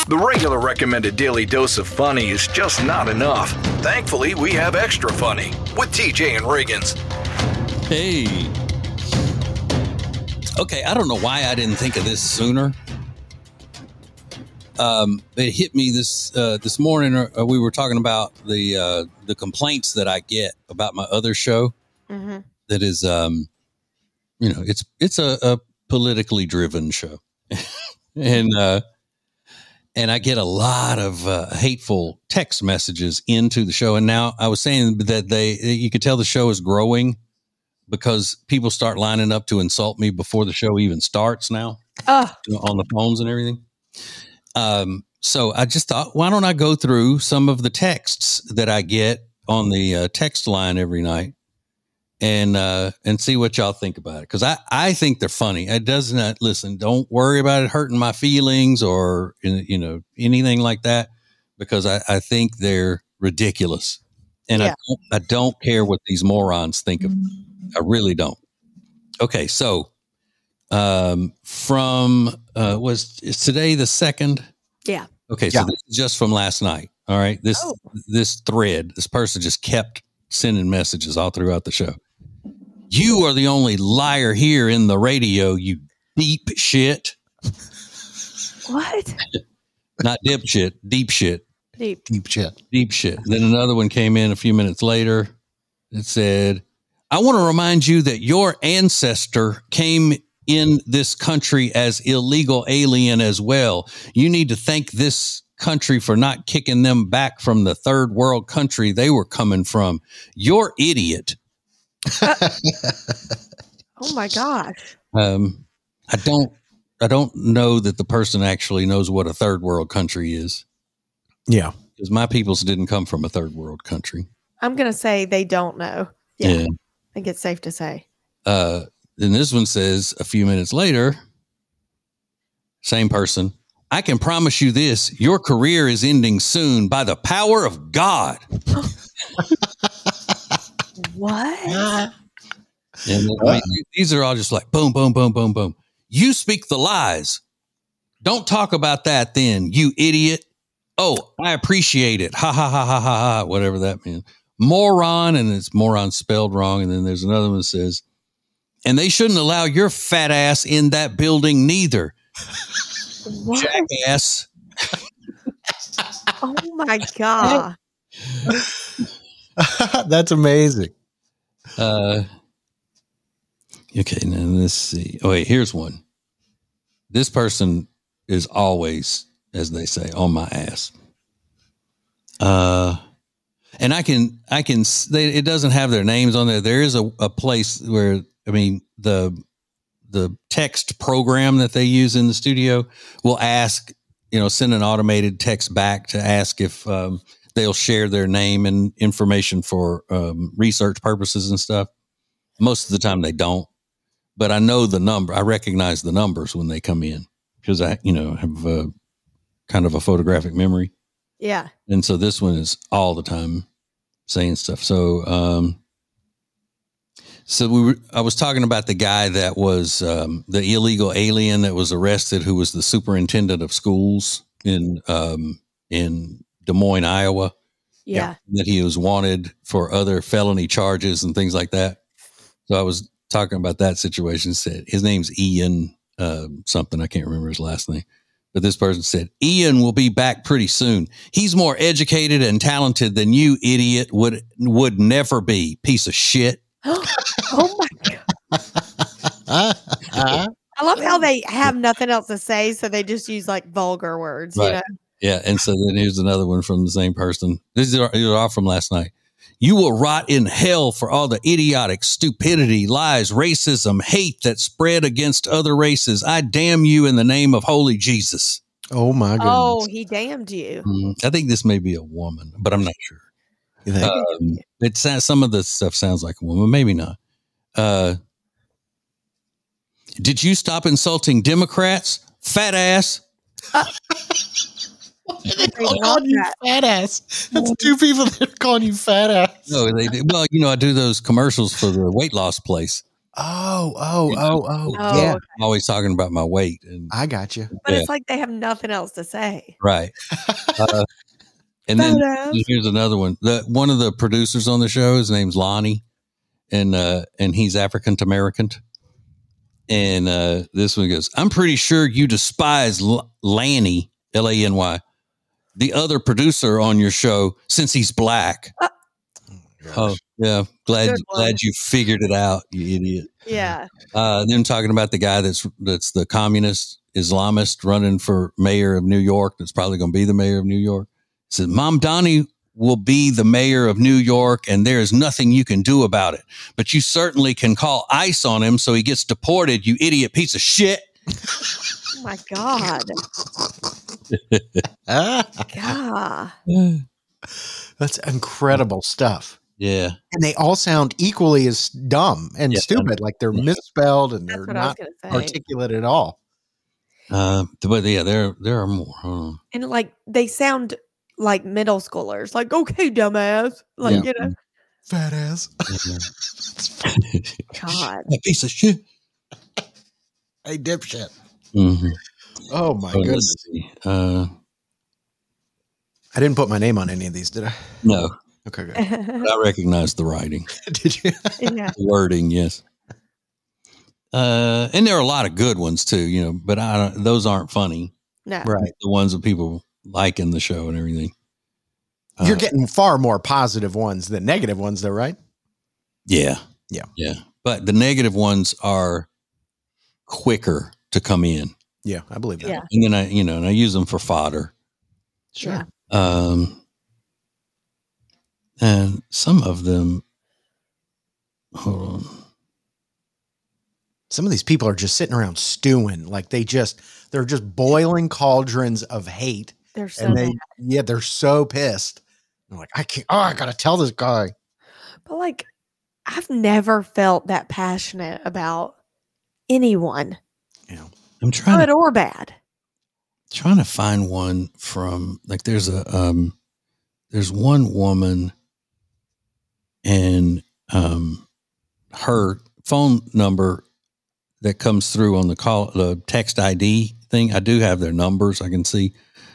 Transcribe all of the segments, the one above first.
The regular recommended daily dose of funny is just not enough. Thankfully, we have Extra Funny with TJ and Riggins. Hey. Okay, I don't know why I didn't think of this sooner. It hit me this morning. We were talking about the complaints that I get about my other show. Mm-hmm. That is, it's a politically driven show, and I get a lot of hateful text messages into the show. And now I was saying that you could tell the show is growing because people start lining up to insult me before the show even starts now on the phones and everything. So I just thought, why don't I go through some of the texts that I get on the text line every night and see what y'all think about it. Cause I think they're funny. It does not don't worry about it hurting my feelings or, anything like that, because I think they're ridiculous. And I don't care what these morons think of me. I really don't. Okay. So, was today the 2nd? Yeah. Okay. So this is just from last night. All right. This thread, this person just kept sending messages all throughout the show. You are the only liar here in the radio, you deep shit. What? Not dipshit, deep shit. Deep shit. Deep shit. Then another one came in a few minutes later. It said, I want to remind you that your ancestor came in this country as illegal alien as well. You need to thank this country for not kicking them back from the third world country they were coming from. You're idiot. Oh my gosh. I don't know that the person actually knows what a third world country is. Yeah. Because my peoples didn't come from a third world country. I'm going to say they don't know. Yeah. I think it's safe to say. Then this one says a few minutes later, same person, I can promise you this, your career is ending soon by the power of God. What? And then, these are all just like boom, boom, boom, boom, boom. You speak the lies. Don't talk about that then, you idiot. Oh, I appreciate it. Ha, ha, ha, ha, ha, ha, whatever that means. Moron, and it's moron spelled wrong. And then there's another one that says, and they shouldn't allow your fat ass in that building neither. What? Jackass. Oh my God. That's amazing. Okay, now let's see. Oh, wait, here's one. This person is always, as they say, on my ass. And it doesn't have their names on there. There is a place where, the text program that they use in the studio will ask, send an automated text back to ask if they'll share their name and information for research purposes and stuff. Most of the time they don't, but I know the number. I recognize the numbers when they come in because I, have kind of a photographic memory. Yeah. And so this one is all the time saying stuff. So, I was talking about the guy that was the illegal alien that was arrested, who was the superintendent of schools in Des Moines, Iowa. Yeah. That he was wanted for other felony charges and things like that. So I was talking about that situation. Said his name's Ian something. I can't remember his last name. But this person said, Ian will be back pretty soon. He's more educated and talented than you, idiot, would never be. Piece of shit. Oh my God. I love how they have nothing else to say, so they just use like vulgar words, right. Yeah. And so then here's another one from the same person. These are all from last night. You will rot in hell for all the idiotic stupidity, lies, racism, hate that spread against other races. I damn you in the name of holy Jesus. Oh my goodness. Oh, he damned you. I think this may be a woman, but I'm not sure. You think? It sounds, some of the stuff sounds like a woman, maybe not. Did you stop insulting Democrats? Fat ass. They call you fat ass. That's two people that are calling you fat ass. No, they do. Well, I do those commercials for the weight loss place. Oh, Yeah, okay. I'm always talking about my weight. And I got you. But Yeah. it's like they have nothing else to say. right. And then Fat ass. here's another one. One of the producers on the show, his name's Lonnie, and he's African American. And this one goes, I'm pretty sure you despise Lanny, Lany, the other producer on your show, since he's black. Oh, yeah. Glad you figured it out, you idiot. Yeah. Then talking about the guy that's the communist Islamist running for mayor of New York. That's probably going to be the mayor of New York. He said, Mom Donnie will be the mayor of New York, and there is nothing you can do about it. But you certainly can call ICE on him so he gets deported, you idiot piece of shit. Oh my God. God. That's incredible stuff. Yeah. And they all sound equally as dumb and stupid. Like they're misspelled and That's they're what I was not going to say. articulate at all. But yeah, there are more. And like they sound like middle schoolers. Like, okay, dumbass. Like, you know. Fat ass. God. That piece of shit. Hey, dipshit. Mm-hmm. Oh, my So goodness. let's see. I didn't put my name on any of these, did I? No, Okay, good. but I recognize the writing, Did you? Yeah. the wording. Yes. And there are a lot of good ones too, you know, but those aren't funny. No. Right. The ones that people like in the show and everything. You're getting far more positive ones than negative ones, though, right? Yeah. Yeah. Yeah. But the negative ones are quicker to come in. Yeah, I believe that. Yeah. And then I use them for fodder. Sure. Yeah. And some of them, hold on. Some of these people are just sitting around stewing. Like they're just boiling cauldrons of hate. They're so And mad. they're so pissed. They're like, I got to tell this guy. But like, I've never felt that passionate about anyone, Yeah. I'm trying good or bad. to find one from, like, there's one woman and her phone number that comes through on the text ID thing. I do have their numbers. I can see.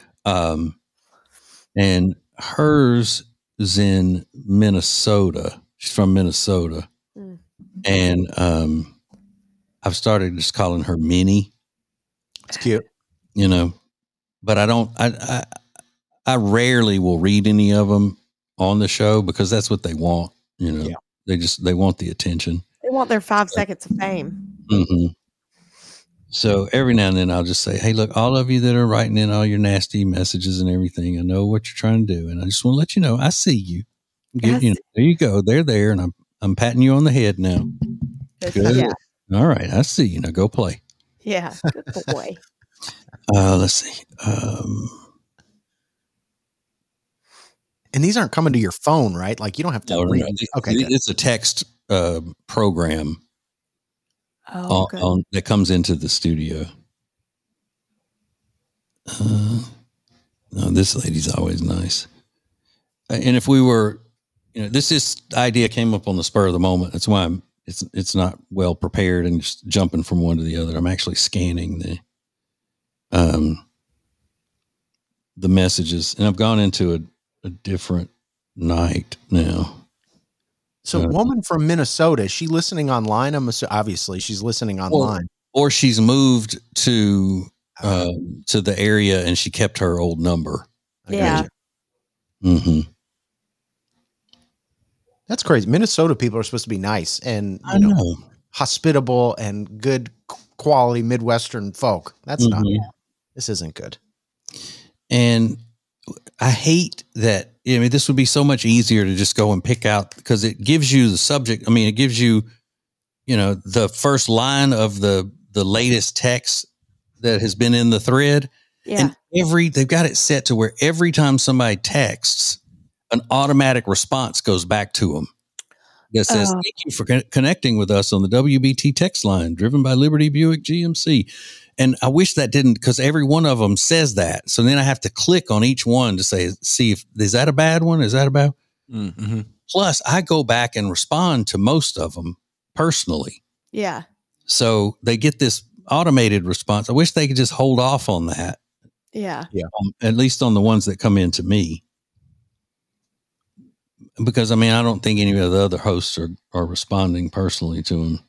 And hers is in Minnesota. She's from Minnesota. Mm. And I've started just calling her Minnie, It's cute. you know, but I rarely will read any of them on the show because that's what they want. You know, Yeah. they want the attention. They want their 5 seconds of fame. Mm-hmm. So every now and then I'll just say, hey, look, all of you that are writing in all your nasty messages and everything, I know what you're trying to do. And I just want to let you know, I see you. Yes. There you go. They're there. And I'm patting you on the head now. Good. Yeah. All right. I see you. Now go play. Yeah. Good boy. Let's see. And these aren't coming to your phone, right? Like you don't have to No, read. no. Okay. Good. It's a text program Oh, good. that comes into the studio. No, this lady's always nice. And if we were, this idea came up on the spur of the moment. That's why it's not well prepared and just jumping from one to the other. I'm actually scanning the messages, and I've gone into a different night now. So, woman from Minnesota, is she listening online? Obviously, she's listening online. Or she's moved to the area and she kept her old number. Yeah. Mm-hmm. That's crazy. Minnesota people are supposed to be nice and I know. hospitable and good quality Midwestern folk. That's not. This isn't good. And I hate that. I mean, this would be so much easier to just go and pick out because it gives you the subject. I mean, it gives you, the first line of the latest text that has been in the thread. Yeah. And they've got it set to where every time somebody texts, an automatic response goes back to them that says, thank you for connecting with us on the WBT text line driven by Liberty Buick GMC. And I wish that didn't, because every one of them says that. So then I have to click on each one to see is that a bad one? Is that a bad? Mm-hmm. Plus, I go back and respond to most of them personally. Yeah. So they get this automated response. I wish they could just hold off on that. Yeah. At least on the ones that come in to me. Because, I mean, I don't think any of the other hosts are responding personally to them.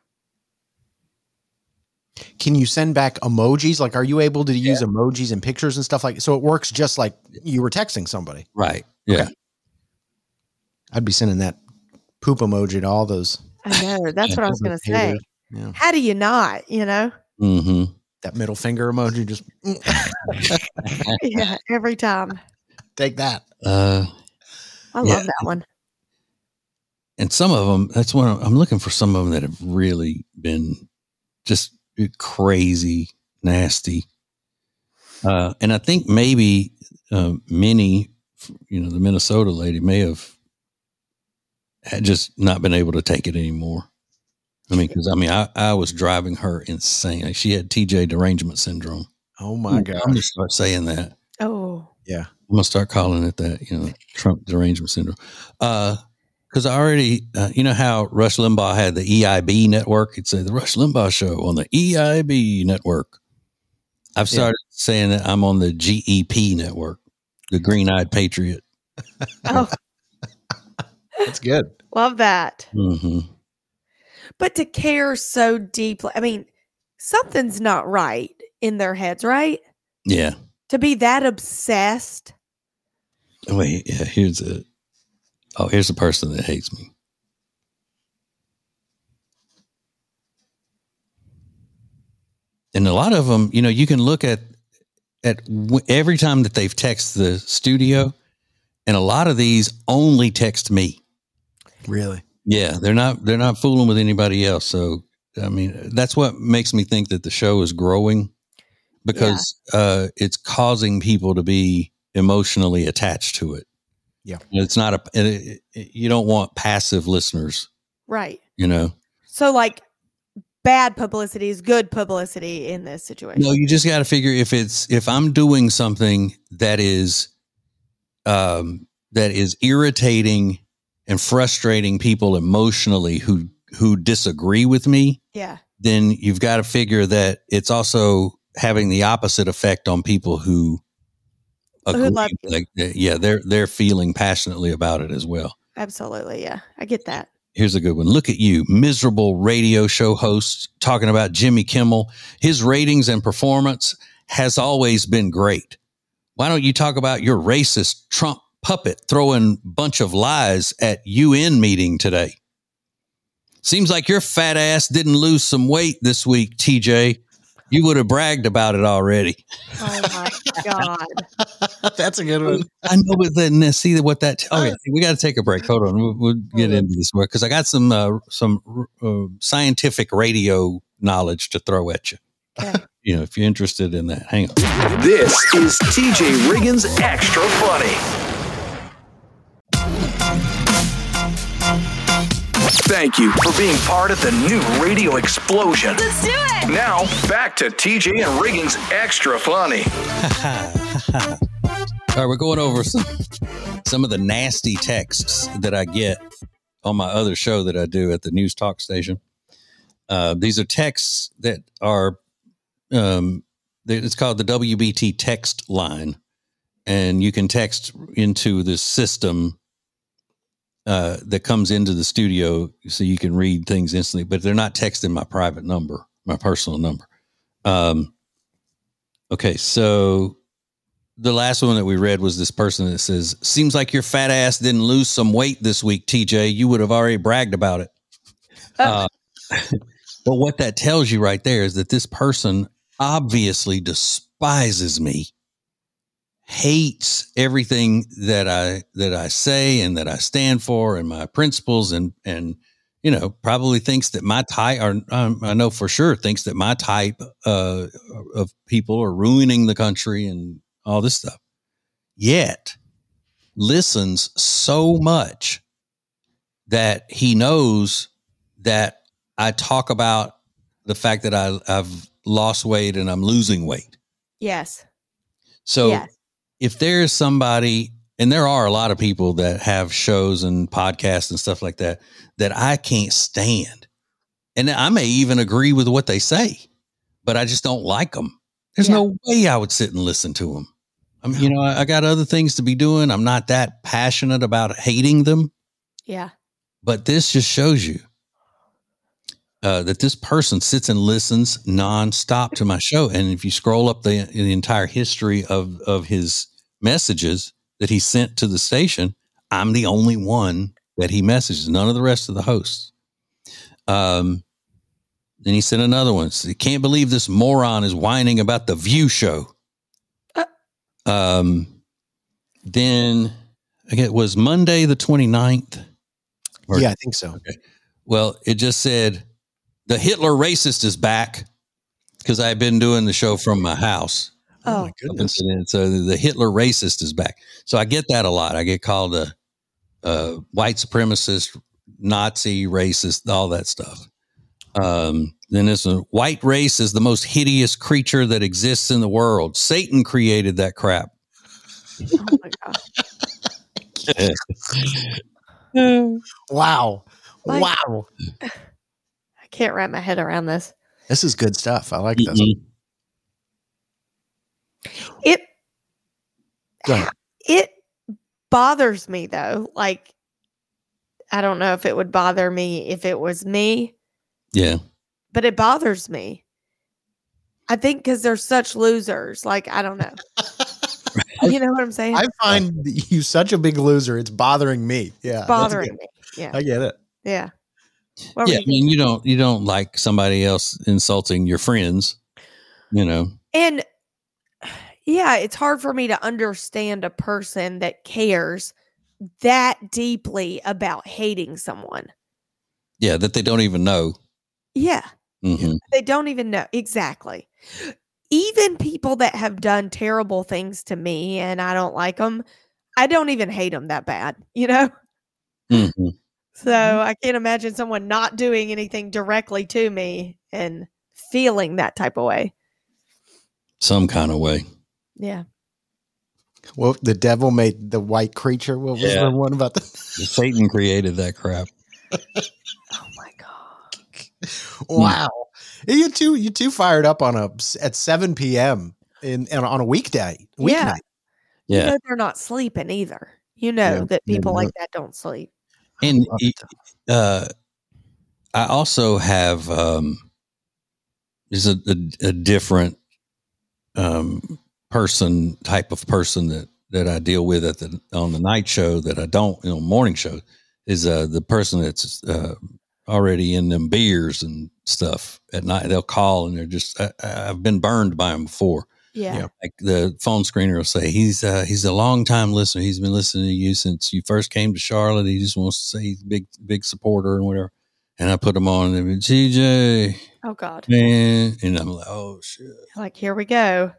Can you send back emojis? Like, are you able to use emojis and pictures and stuff so it works just like you were texting somebody? Right. Yeah. Okay. I'd be sending that poop emoji to all those. I know. That's what I was going to say. Yeah. How do you not, Mm-hmm. That middle finger emoji just. Yeah, every time. Take that. I love that one. And some of them, that's one I'm looking for some of them that have really been just crazy, nasty. And I think maybe Minnie, the Minnesota lady, may have had just not been able to take it anymore. I mean, because I was driving her insane. She had TJ derangement syndrome. Oh my God! I'm gonna start saying that. Oh yeah, I'm gonna start calling it that. Trump derangement syndrome. Because I already, how Rush Limbaugh had the EIB network. It'd say the Rush Limbaugh show on the EIB network. I've started saying that I'm on the GEP network, the Green Eyed Patriot. Oh, that's good. Love that. Mm-hmm. But to care so deeply, I mean, something's not right in their heads, right? Yeah. To be that obsessed. Wait, yeah, here's a person that hates me. And a lot of them, you can look at every time that they've texted the studio, and a lot of these only text me. Really? Yeah, they're not fooling with anybody else. So, I mean, that's what makes me think that the show is growing, because it's causing people to be emotionally attached to it. Yeah. It's not you don't want passive listeners. Right. So like bad publicity is good publicity in this situation. No, you just got to figure if I'm doing something that is irritating and frustrating people emotionally who disagree with me. Yeah. Then you've got to figure that it's also having the opposite effect on people who agree. Love you. Like, they're feeling passionately about it as well. Absolutely. Yeah. I get that. Here's a good one. Look at you, miserable radio show host, talking about Jimmy Kimmel. His ratings and performance has always been great. Why don't you talk about your racist Trump puppet throwing bunch of lies at UN meeting today? Seems like your fat ass didn't lose some weight this week, TJ. You would have bragged about it already. Oh my God. That's a good one. I know, but then see what that. Okay, we got to take a break. Hold on, we'll get into this more because I got some scientific radio knowledge to throw at you. Okay. If you're interested in that, hang on. This is TJ Riggins Extra Funny. Thank you for being part of the new radio explosion. Let's do it. Now, back to TJ and Riggins Extra Funny. All right, we're going over some of the nasty texts that I get on my other show that I do at the news talk station. These are texts that are, it's called the WBT text line. And you can text into this system that comes into the studio so you can read things instantly, but they're not texting my private number, my personal number. Okay, so the last one that we read was this person that says, seems like your fat ass didn't lose some weight this week, TJ. You would have already bragged about it. But what that tells you right there is that this person obviously despises me, hates everything that I say and that I stand for and my principles and probably thinks that my type, or I know for sure thinks that my type of people are ruining the country and all this stuff, yet listens so much that he knows that I talk about the fact that I've lost weight and I'm losing weight. Yes. So if there is somebody, and there are a lot of people that have shows and podcasts and stuff like that I can't stand, And I may even agree with what they say, but I just don't like them. There's no way I would sit and listen to them. I got other things to be doing. I'm not that passionate about hating them. Yeah. But this just shows you that this person sits and listens nonstop to my show. And if you scroll up the entire history of his messages that he sent to the station, I'm the only one that he messages, none of the rest of the hosts. Then he sent another one. So, can't believe this moron is whining about the View show. Then it was Monday the 29th. Yeah, I think so. Okay. Well, it just said the Hitler racist is back because I've been doing the show from my house. Oh my goodness. So the Hitler racist is back. So I get that a lot. I get called a white supremacist, Nazi, racist, all that stuff. Then it's a white race is the most hideous creature that exists in the world. Satan created that crap. Oh my God. Wow. Like- Wow. I can't wrap my head around this. This is good stuff. I like this. It Go ahead. it bothers me though. Like, I don't know if it would bother me if it was me, Yeah. but it bothers me. I think because they're such losers. Like, I don't know. You know what I'm saying? I find you such a big loser. It's bothering me. Yeah. It's bothering me. Yeah. I get it. Yeah. What were Yeah. you I mean, you don't like somebody else insulting your friends, And yeah, it's hard for me to understand a person that cares that deeply about hating someone. Yeah. That they don't even know. Yeah. Mm-hmm. They don't even know. Exactly. Even people that have done terrible things to me and I don't like them, I don't even hate them that bad, Mm-hmm. So I can't imagine someone not doing anything directly to me and feeling that type of way. Some kind of way. Yeah. Well, the devil made the white creature. What was the one about the Satan created that crap. Oh my God. Wow. You too fired up at 7 p.m. on a weekday. Yeah. Yeah. They're not sleeping either. That people like that don't sleep. And I also have there's a different type of person that I deal with on the night show that I don't, morning show is the person that's already in them beers and stuff at night. They'll call and they're just I've been burned by them before. Yeah. Like the phone screener will say, he's a long time listener. He's been listening to you since you first came to Charlotte. He just wants to say he's a big supporter and whatever. And I put him on and TJ. Oh God. Man. And I'm like, oh shit. Like, here we go.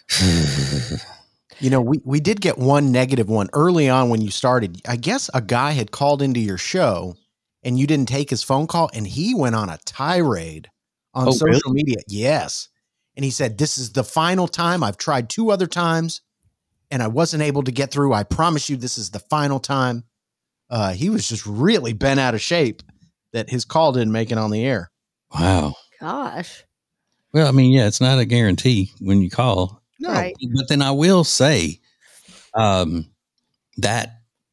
We did get one negative one early on when you started. I guess a guy had called into your show and you didn't take his phone call and he went on a tirade on social media. Yes. And he said, this is the final time. I've tried 2 other times and I wasn't able to get through. I promise you this is the final time. He was just really bent out of shape that his call didn't make it on the air. Wow. Gosh. Well, I mean, yeah, it's not a guarantee when you call. No. Right. But then I will say that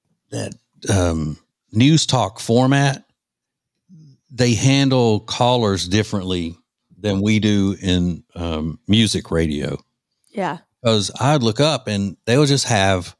news talk format, they handle callers differently than we do in music radio. Yeah. Because I'd look up and they'll just have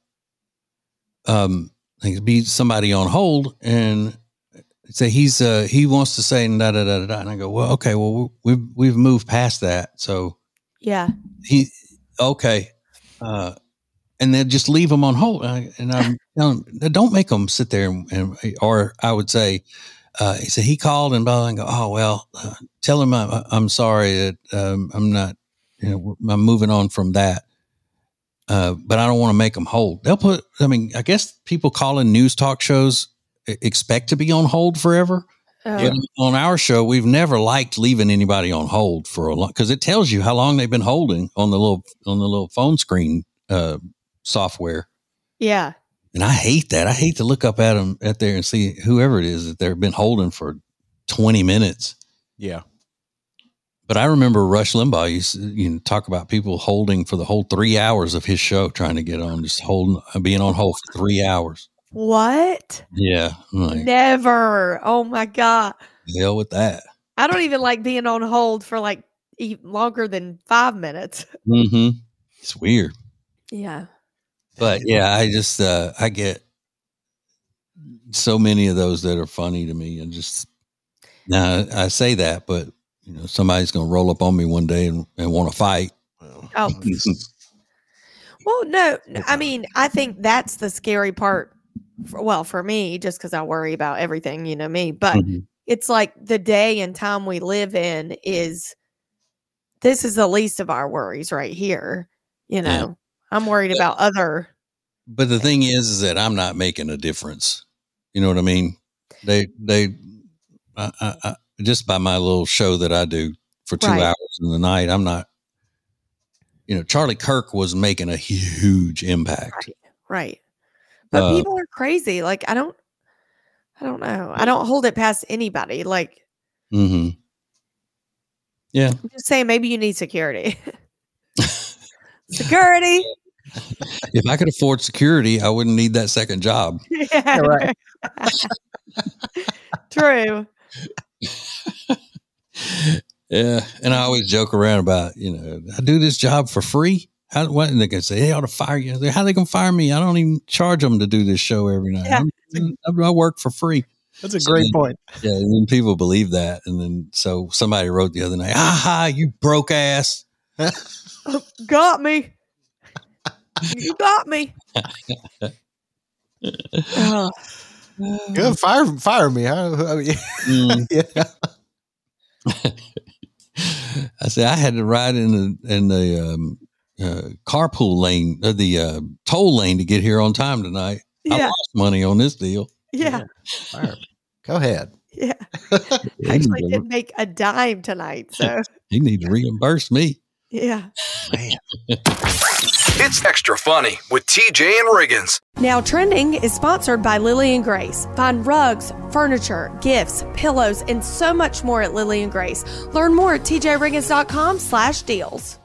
be somebody on hold and say he wants to say da da da da, and I go, well, okay, well we've moved past that, so Yeah. okay, and then just leave them on hold, and I'm telling them, don't make them sit there and or I would say. He said he called and blah, and go, oh, well, tell him I'm sorry that I'm not, I'm moving on from that. But I don't want to make them hold. I guess people calling news talk shows expect to be on hold forever. But on our show, we've never liked leaving anybody on hold for a long, because it tells you how long they've been holding on the little phone screen software. Yeah. And I hate that. I hate to look up at them there and see whoever it is that they've been holding for 20 minutes. Yeah. But I remember Rush Limbaugh used to talk about people holding for the whole 3 hours of his show, trying to get on, just being on hold for 3 hours. What? Yeah. Never. Oh my God. Hell with that. I don't even like being on hold for like longer than 5 minutes. Mm-hmm. It's weird. Yeah. But yeah, I just, I get so many of those that are funny to me. And just, now I say that, but somebody's going to roll up on me one day and want to fight. Oh, well, no, I mean, I think that's the scary part. For me, just because I worry about everything, me, but it's like the day and time we live in this is the least of our worries right here. Yeah. I'm worried about other. But the thing is that I'm not making a difference. You know what I mean? They just by my little show that I do for 2 hours in the night, I'm not, Charlie Kirk was making a huge impact. Right. But people are crazy. Like, I don't know. I don't hold it past anybody. Like, yeah. I'm just saying, maybe you need security. Security. If I could afford security, I wouldn't need that second job. Yeah, right. True. Yeah. And I always joke around about, I do this job for free. And they can say, they ought to fire you. How are they going to fire me? I don't even charge them to do this show every night. Yeah. I work for free. That's a great point. Yeah. And then people believe that. And then, so somebody wrote the other night, aha, you broke ass. Got me. You got me. Good. Fire me. Yeah. I said, I had to ride in the carpool lane, the toll lane to get here on time tonight. Yeah. I lost money on this deal. Yeah. Go ahead. Yeah. Actually didn't make a dime tonight. So you need to reimburse me. Yeah. Man. It's Extra Funny with TJ and Riggins. Now Trending is sponsored by Lily and Grace. Find rugs, furniture, gifts, pillows, and so much more at Lily and Grace. Learn more at tjriggins.com/deals.